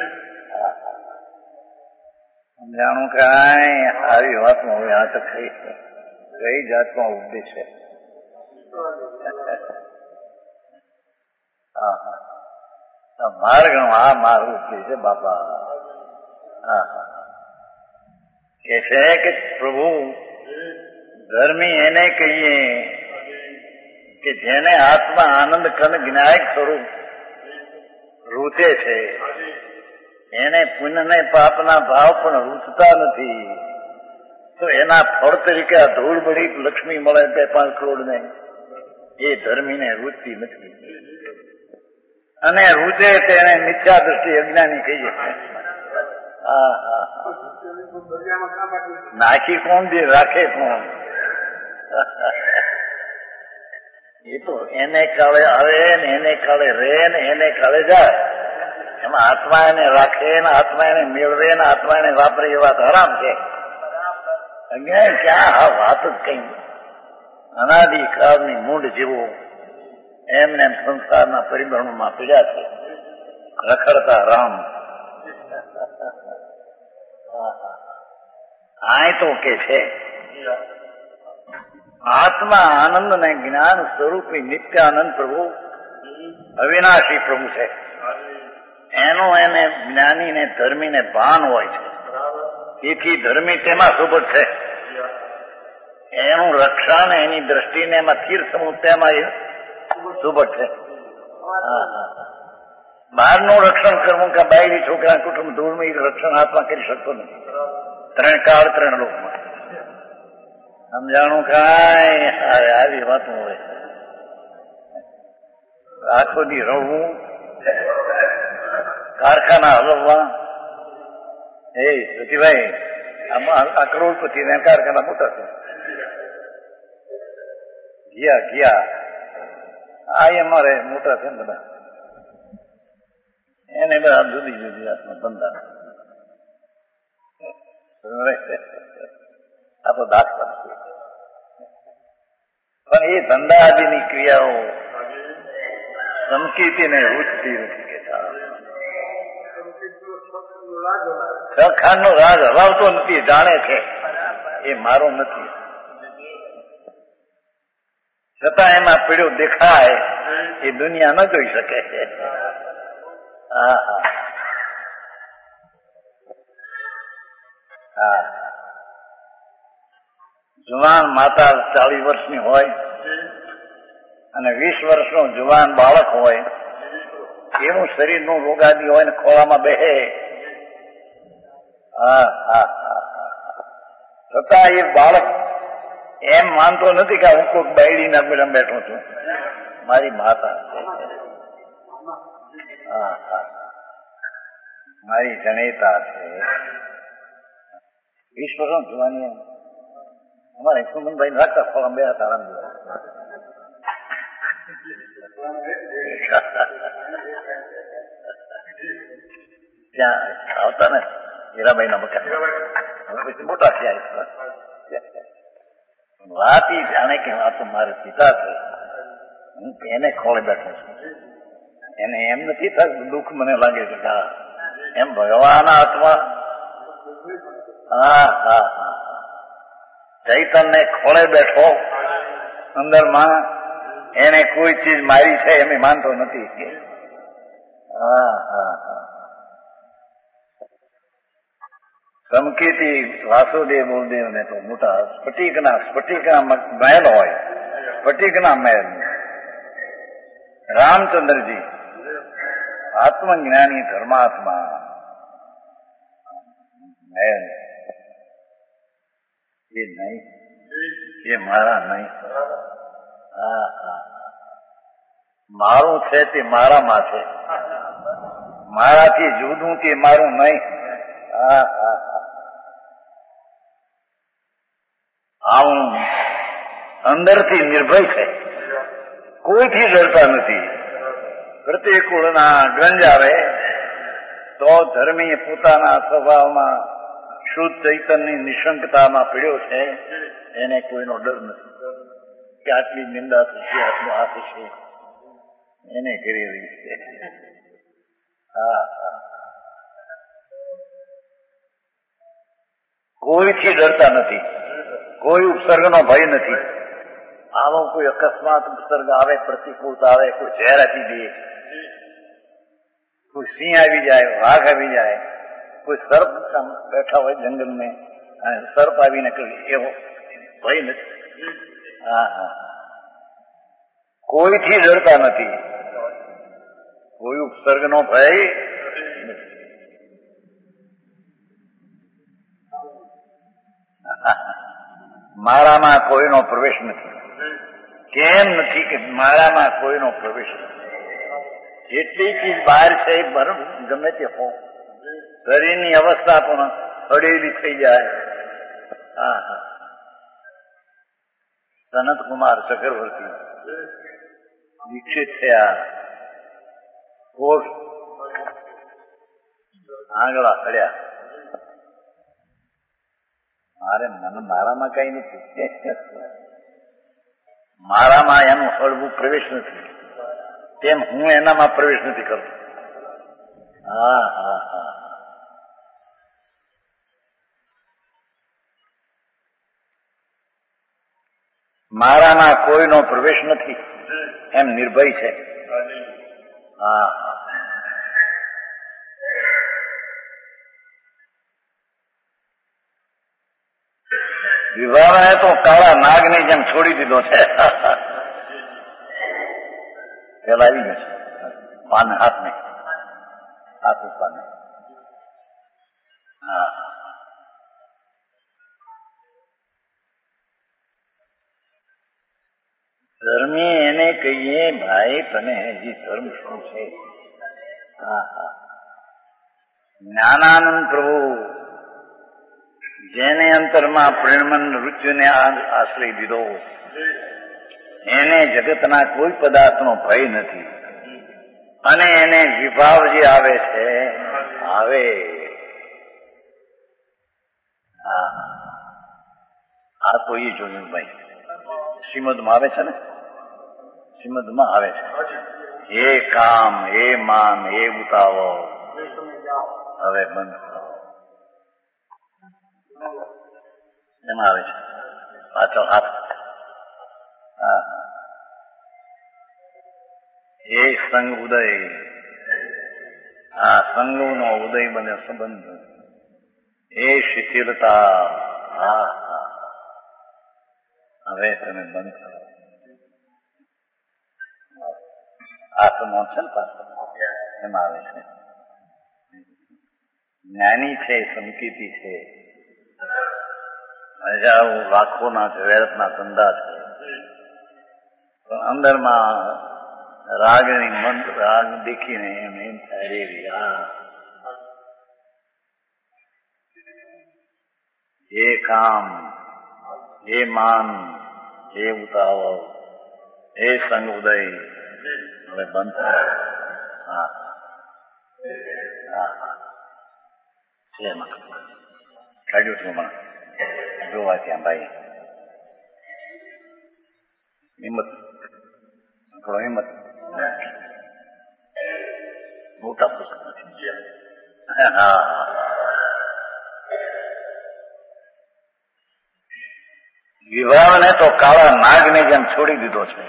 સમજાણું કાંઈ? આવી વાતમાં હવે આ તો કઈ જાતમાં ઉપદેશ છે. માર્ગ આ મારું ઉપદેશ છે બાપા. કે છે કે પ્રભુ ધર્મી એને કહીએ કે જેને આત્મા આનંદ કન જ્ઞાયક સ્વરૂપ રૂચે છે એને પુણ્ય ને પાપના ભાવ પણ રૂચતા નથી, તો એના ફળ તરીકે આ ધૂળ બળી લક્ષ્મી મળે 2-5 કરોડ ને એ ધર્મીને રૂચતી નથી. અને રૂચે તેને મિથ્યા દ્રષ્ટિ અજ્ઞાની કહીએ. નાખી કોણ દે, રાખે કોણ? એ તો એને કાળે આવે ને એને કાળે રહે ને એને કાળે જાય. એમાં આત્મા એને રાખે ને આત્મા એને મેળવે ને આત્મા એને વાપરે એ વાત હરામ છે. અજ્ઞાન ક્યાં આ વાત જ કઈ અનાદિકાળની મૂંઢ જેવો એમને એમ સંસારના પરિભ્રમણમાં પીડ્યા છે, રખડતા રામ. આ તો કે છે આત્મા આનંદ ને જ્ઞાન સ્વરૂપી નિત્યાનંદ પ્રભુ અવિનાશી પ્રભુ છે. એનું એને જ્ઞાનીને ધર્મીને ભાન હોય છે, તેથી ધર્મી તેમાં સુબત છે. એનું રક્ષણ એની દ્રષ્ટિને એમાં તીર્થ સમૂહ તેમાં સુબત છે. બહારનું રક્ષણ કરવું કે બાયરી છોકરા કુટુંબ ધૂળનું રક્ષણ આત્મા કરી શકતો નથી. 3 કાળ 3 લોકમાં સમજાણું કાંઈ આવી વાતો હોય. આખો દી રડવું, કારખાના હલવવા. એ સતીભાઈ આ કરોડપતિ ને કારખાના મોટા છે. ગયા આ અમારે મોટા છે ને બધા, એને બધા જુદી જુદી જાતના ધંધા. આ તો દાખલા છે, પણ એ ધંધા આદિની ક્રિયાઓ સમકીતીને રૂચતી નથી. સરખાનો રાગ હલાવતો નથી, જાણે છે એ મારો નથી, છતાં એમાં પીડ્યો દેખાય એ દુનિયા ન જોઈ શકે. જુવાન માતા 40 વર્ષની હોય અને 20 વર્ષનું જુવાન બાળક હોય, એવું શરીરનું રોગાદી હોય ને ખોળામાં બેહે. છતાં એ બાળક એમ માનતો નથી કે હું કોઈક બાયડીના મેળમ બેઠો છું, મારી માતા છે, મારી જનેતા છે. 20 વર્ષ જોવાની અમારે સુમનભાઈ રાખતા ખોળામાં બે હતા આરામ ત્યાં આવતા ને હીરાબાઈ ના મકાન. હવે પછી મોટા થયા. વાત એ જાણે કે આ તો મારે પિતા છે, હું એને ખોળે બેઠો છું. એને એમ નથી થતું દુઃખ મને લાગે છે કે એમ ભગવાન આત્મા ચૈતન્ય ખોળે બેઠો અંદરમાં, એને કોઈ ચીજ મારી છે એમ માનતો નથી. સમકેતી વાસુદેવ બોલદેવ ને તો મોટા સ્ફટિકના મહેલ હોય, સ્ફટિકના મહેલ. રામચંદ્રજી આત્મજ્ઞાની ધર્માત્મા મહેલ એ નહીં, એ મારા નહીં. મારું છે તે મારામાં છે, મારાથી જુદું તે મારું નહીં. આવું અંદરથી નિર્ભય છે, કોઈથી ડરતા નથી. પ્રતિકૂળના ગંજ આવે તો ધર્મી પોતાના સ્વભાવમાં શુદ્ધ ચૈતન્યની નિશંકતામાં પીડ્યો છે, એને કોઈનો ડર નથી કે આટલી નિંદા થશે, આટલું આ થશે, એને ઘેરેલી છે. કોઈથી ડરતા નથી, કોઈ ઉપસર્ગનો ભય નથી. આવો કોઈ અકસ્માત ઉપસર્ગ આવે, પ્રતિકૂળતા આવે, કોઈ ઝેર આપી દે, કોઈ સિંહ આવી જાય, વાઘ આવી જાય, કોઈ સર્પ બેઠા હોય જંગલ में અને સર્પ આવીને કહે, એવો ભય નથી. કોઈથી ડરતા નથી, કોઈ ઉપસર્ગનો ભય નથી. મારામાં કોઈનો પ્રવેશ નથી. કેમ નથી કે મારામાં કોઈનો પ્રવેશ નથી? જેટલી ચીજ બહાર છે એ ગમે તે હો, શરીરની અવસ્થા પણ અડેલી થઈ જાય. હા હા, સનત કુમાર ચક્રવર્તી દીક્ષિત થયા, કોષ આંગળા ખડ્યા. મારામાં કઈ નથી, મારામાં એનું હળવું પ્રવેશ નથી, તેમ હું એનામાં પ્રવેશ નથી કરતો. હા હા હા, મારામાં કોઈનો પ્રવેશ નથી એમ નિર્ભય છે. હા, વિભાવને તો કાળા નાગની જેમ છોડી દીધો છે. પેલા આવી ગયો છે પાને, હાથને હાથ ઉપરને. હા, ધર્મી એને કહીએ ભાઈ તને હજી ધર્મ શું છે? હા હા, જ્ઞાનાનંદ પ્રભુ જેને અંતરમાં પ્રેમન રુચિને આશ્રય દીધો, એને જગતના કોઈ પદાર્થનો ભય નથી, અને એને વિભાવ જે આવે છે આવે. હા, આ તો એ જોયું ભાઈ, શ્રીમદમાં આવે છે ને, શ્રીમદમાં આવે છે, હે કામ, હે માન, હે ઉતાવળ, હવે બંધ કરો. એમાં આવે છે પાછળ હાથ. હા, હે સંગ ઉદય, આ સંગનો ઉદય બને સંબંધ, હે શિથિલતા. હા હા, હવે તમે બંધ કરો. આત્મા છે ને પાછળ એમાં આવે છે, જ્ઞાની છે, સંકેતી છે, હજારો લાખોના જવેરાતના ધંધા છે, પણ અંદરમાં રાગની મન રાગ દેખીને એમ થાય રે આ હે કામ, હે માન, હે ઉતાવળ, હે સંગ ઉદય, હવે બંધ થાય. હા હા હા, છે એમાં કાઢ્યું છું હમણાં જોવા ત્યાં ભાઈ. હિંમત થોડો, હિંમત મોટા પુસ્તક નથી. હા, વિવાહને તો કાળા નાગને જેમ છોડી દીધો છે.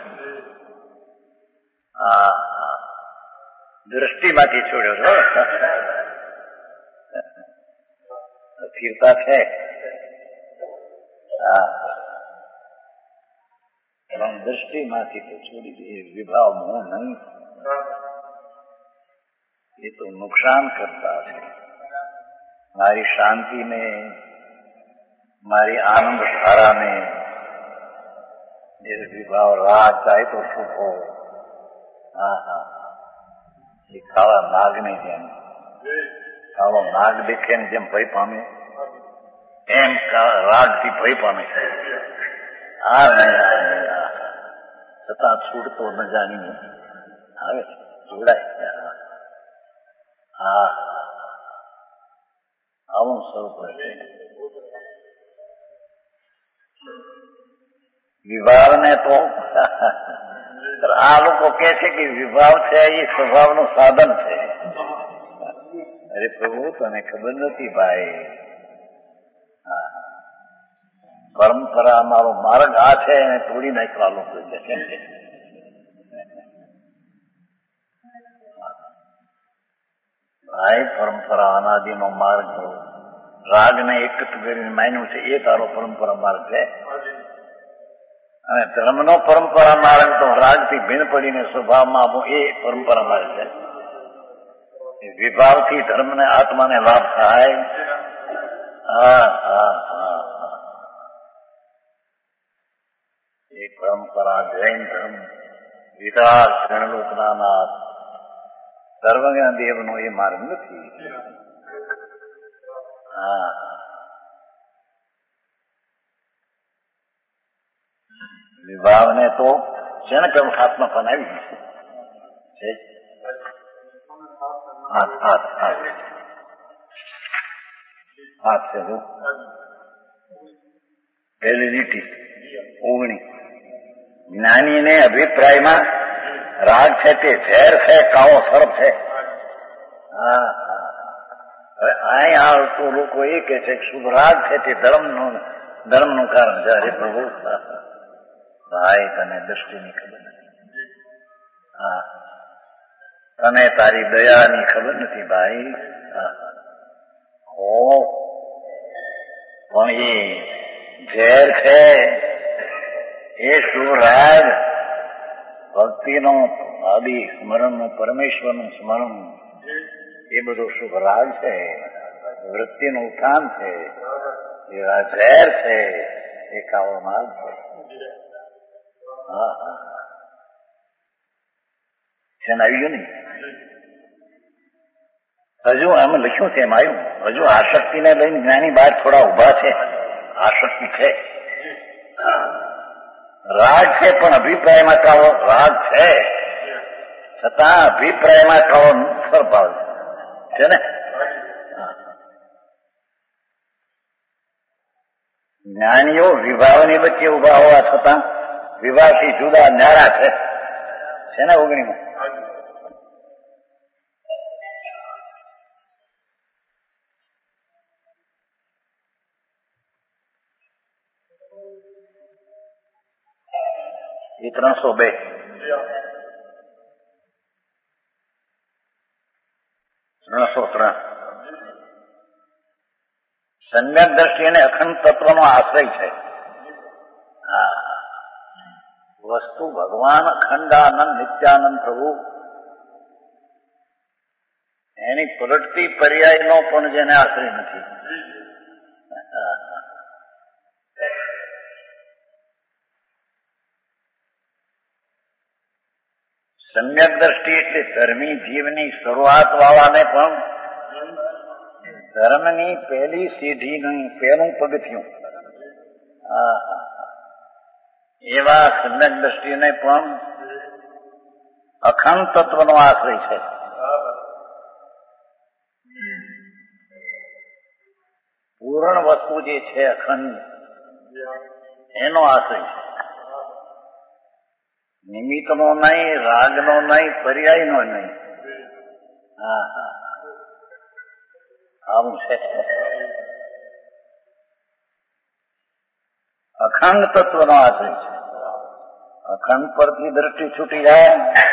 હા હા, દ્રષ્ટિમાંથી છોડ્યો છો. સ્થિરતા છે. હા, પણ દ્રષ્ટિમાંથી તો છોડી દે. વિભાવ હું નહીં, એ તો નુકસાન કરતા છે મારી શાંતિને, મારી આનંદ ધારાને. એ વિભાવ રાગ ચાહે તો સુખો. હા હા, એ કાળા નાગને જેમ, કાળો નાગ દેખે ને જેમ ભય પામે એમ રાગથી ભય પામે છે. આ છતાં છૂટતો ન જાણીને આવે છે, જોડાય. હા, આવું સ્વરૂપ છે વિભાવને તો. આ લોકો કે છે કે વિભાવ છે એ સ્વભાવનું સાધન છે. અરે પ્રભુ, તને ખબર નથી ભાઈ. હા, પરંપરા મારો માર્ગ આ છે એને તોડી નાખવા લોકો કે છે. ભાઈ, પરંપરા અનાદિનો માર્ગ, રાગને એકત્ર કરીને માન્યું છે એ તારો પરંપરા માર્ગ છે. અને ધર્મનો પરંપરા માર્ગ તો રાગથી ભિન્ન પડીને સ્વભાવમાં આવવું એ પરંપરા માર્ગ છે. વિભાવથી ધર્મને આત્માને લાભ થાય. એ પરંપરા જૈન ધર્મ વિરાટ ત્રણલોકના નાથ સર્વજ્ઞ દેવનો એ માર્ગ નથી. વિભાવને તો છે ને પ્રમુખાત્મા બનાવી છે. હાથ છે પહેલી લીટી ઓગણી. જ્ઞાનીને અભિપ્રાયમાં રાગ છે તે ઝેર છે, કાળો સર્પ છે. હવે અહીંયા તો લોકો એ કે છે કે શુભ રાગ છે તે ધર્મનું કારણ છે. અરે પ્રભુ ભાઈ તને દ્રષ્ટિની ખબર નથી. તને તારી દયાની ખબર નથી ભાઈ. પણ એ ઝેર છે એ શુભ રાગ ભક્તિનો આદિ સ્મરણનું પરમેશ્વરનું સ્મરણ એ બધું શુભ રાગ છે. વૃત્તિનું ઉત્થાન છે એ ઝેર છે એ કાળો માર્ગ છે. આવ્યું નહીં હજુ આમાં લખ્યું છે. એમ આવ્યું હજુ આસક્તિને લઈને જ્ઞાની બહાર થોડા ઉભા છે. આસક્તિ છે, રાગ છે, પણ અભિપ્રાયમાં કાળો રાગ છે છતાં અભિપ્રાયમાં કાળો સ્વભાવ છે ને. જ્ઞાનીઓ વિભાવની વચ્ચે ઉભા હોવા છતાં વિભાવથી જુદા ન્યારા છે ને. ઓગણીમાં એ 302 303 સમ્યક દ્રષ્ટિ અને અખંડ તત્વનો આશ્રય છે. વસ્તુ ભગવાન અખંડાનંદ નિત્યાનંદ પ્રભુ એની પલટતી પર્યાયનો પણ જેને આશ્રય નથી. સમ્યક દ્રષ્ટિ એટલે ધર્મી જીવની શરૂઆત વાળાને પણ ધર્મની પહેલી સીઢીનું પહેલું પગથિયું એવા સમ્યક દ્રષ્ટિને પણ અખંડ તત્વનો આશ્રય છે. પૂર્ણ વસ્તુ જે છે અખંડ એનો આશ્રય છે. નિમિત્તનો નહીં, રાગનો નહીં, પર્યાયનો નહીં. આવું છે. અખંડ તત્વનો આશ્રય છે. અખંડ પરથી દ્રષ્ટિ છૂટી જાય.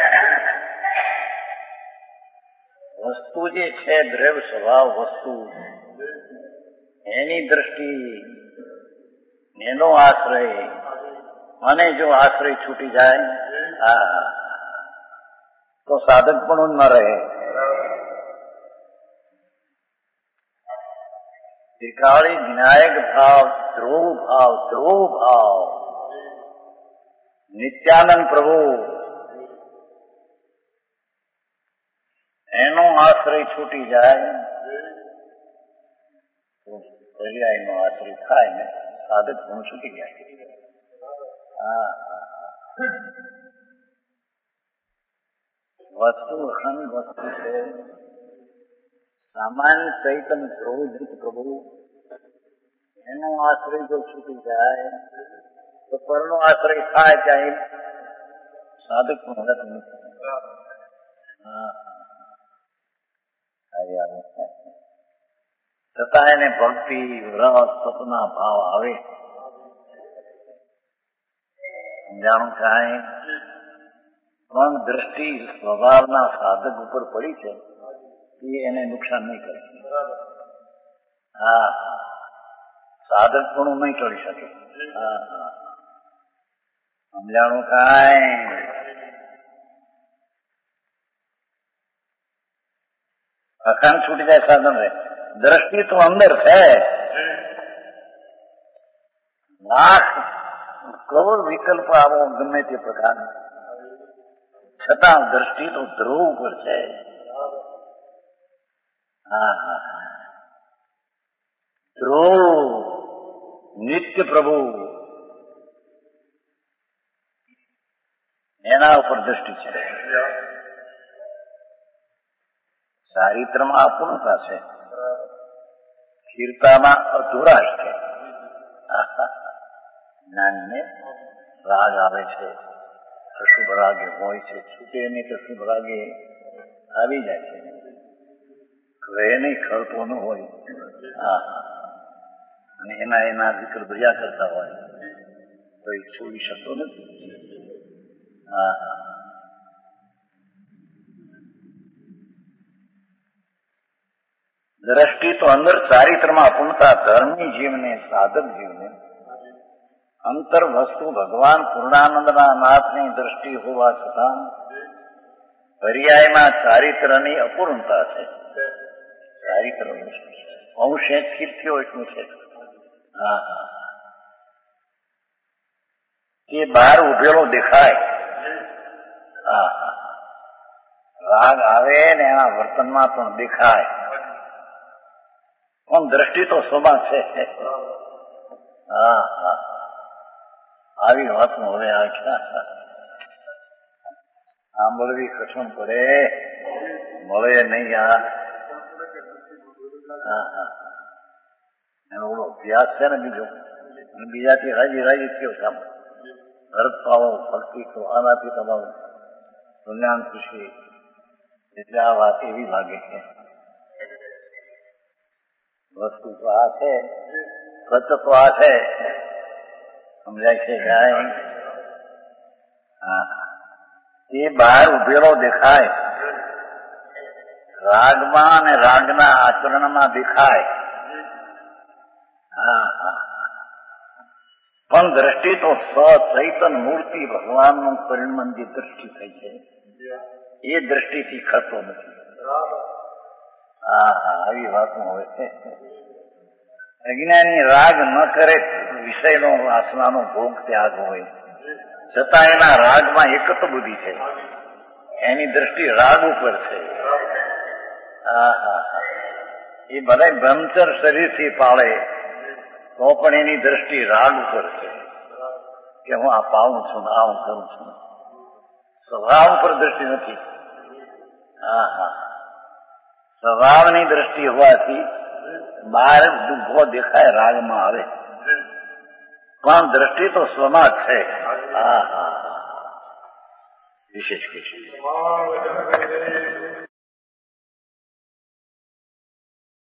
વસ્તુ જે છે દ્રવ્ય સ્વભાવ વસ્તુ એની દ્રષ્ટિ એનો આશ્રય અને જો આશ્રય છૂટી જાય તો સાધક પણ ન રહે. ત્રિકાળી વિનાયક ભાવ, ધ્રુવ ભાવ નિત્યાનંદ પ્રભુ એનો આશ્રય છૂટી જાય તો પર્યાયનો આશ્રય થાય ને સાધક પણ છૂટી જાય. વસ્તુ અખંડ વસ્તુ છે. સામાન્ય ચૈતન્ય ધ્રુવજીત પ્રભુ એનો આશ્રય જો છૂટી જાય તો પરનો આશ્રય થાય ત્યાં સાધક પણ હરત નથી. છતાં એને ભક્તિ વ્રત સપના ભાવ આવે. સમજાણું થાય પણ દ્રષ્ટિ સ્વભાવના સાધક ઉપર પડી છે એ એને નુકસાન નહીં કરે. સાધક પણ નહીં ટળી શકે. સમજાણું કાંઈ અખાંડ છૂટી જાય સાધન રે. દ્રષ્ટિ તો અંદર છે, લાખ કરોડ વિકલ્પ આવો ગમે તે પ્રકાર, છતાં દ્રષ્ટિ તો ધ્રુવ ઉપર છે. ધ્રુવ નિત્ય પ્રભુ એના ઉપર દ્રષ્ટિ છે. ચારિત્રમાં અપૂર્ણતા છે, સ્થિરતામાં અધુરાશ છે. જ્ઞાનીને રાગ આવે છે, અશુભ રાગે હોય છે, છૂટે નહીં તો શુભ રાગે આવી જાય છે. હવે નહીં ખરતો ન હોય અને એના વિકલ્પ ભર્યા કરતા હોય તો એ છોડી શકતો નથી. દ્રષ્ટિ તો અંદર ચારિત્રમાં અપૂર્ણતા, ધર્મી જીવને, સાધક જીવને અંતર વસ્તુ ભગવાન પૂર્ણાનંદના નાથની દ્રષ્ટિ હોવા છતાં પર્યાયમાં ચારિત્રની અપૂર્ણતા છે. ચારિત્ર અંશે કીર્તિઓ એટલું છે. તે બહાર ઉભેલો દેખાય. રાગ આવે ને એના વર્તનમાં પણ દેખાય, પણ દ્રષ્ટિ તો સ્વમાં છે. આવી વાતનું હવે સાંભળવી કઠણ પડે, મળે નહીં. એનો ઓલો અભ્યાસ છે ને બીજો, બીજાથી રાજી રાજી થયો કામ. ભરત પાવો, ભક્તિ તો આનાથી તમારું કલ્યાણ ખુશી. એટલે આ વાત એવી લાગે છે વસ્તુ તો આ છે, સચ તો આ છે. સમજાય છે કાંઈ? એ બહાર ઉભેલો દેખાય, રાગમાં અને રાગના આચરણમાં દેખાય. પણ દ્રષ્ટિ તો સચૈતન મૂર્તિ ભગવાનનું પરિણમનની દ્રષ્ટિ થઈ છે. એ દ્રષ્ટિથી ખરતો નથી. આવી વાતો હોય છે. અજ્ઞાની રાગ ન કરે, વિષયનો વાસનાનો ભોગ ત્યાગ હોય, છતાં એના રાગમાં એક જ બુદ્ધિ છે, એની દ્રષ્ટિ રાગ ઉપર છે. એ બધા બ્રહ્મચર શરીરથી પાળે તો પણ એની દ્રષ્ટિ રાગ ઉપર છે કે હું આ પાવું છું, આ હું કરું છું. સ્વભાવ ઉપર દ્રષ્ટિ નથી. સ્વભાવની દ્રષ્ટિ હોવાથી બહાર દુઃખો દેખાય, રાગમાં આવે, પણ દ્રષ્ટિ તો સ્વમાં જ છે. વિશેષ કશું